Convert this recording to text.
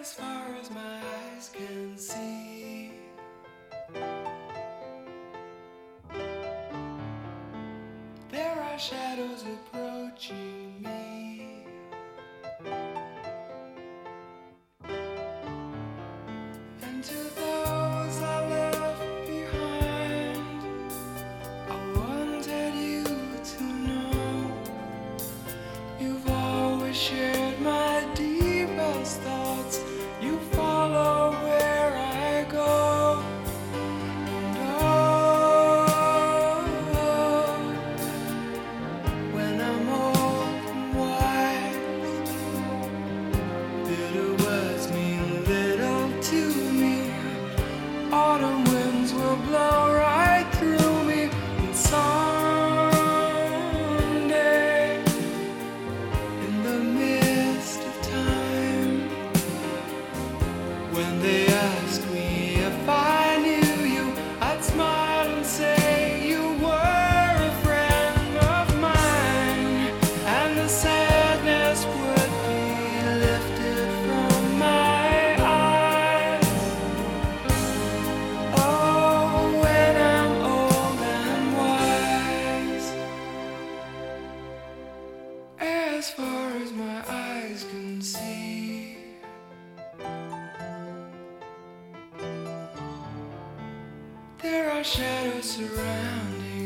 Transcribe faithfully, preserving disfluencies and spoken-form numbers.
as far as my eyes can see. There are shadows approaching me. And to those I left behind, I wanted you to know you've always shared my deepest thoughts. You follow where I go. And oh, when I'm old and wise, bitter words mean little to me. Autumn winds will blow right through me. And someday, in the midst of time, when they ask me if I knew you, I'd smile and say you were a friend of mine, and the sadness would be lifted from my eyes. Oh, when I'm old and wise, as far as my eyes can see. There are shadows surrounding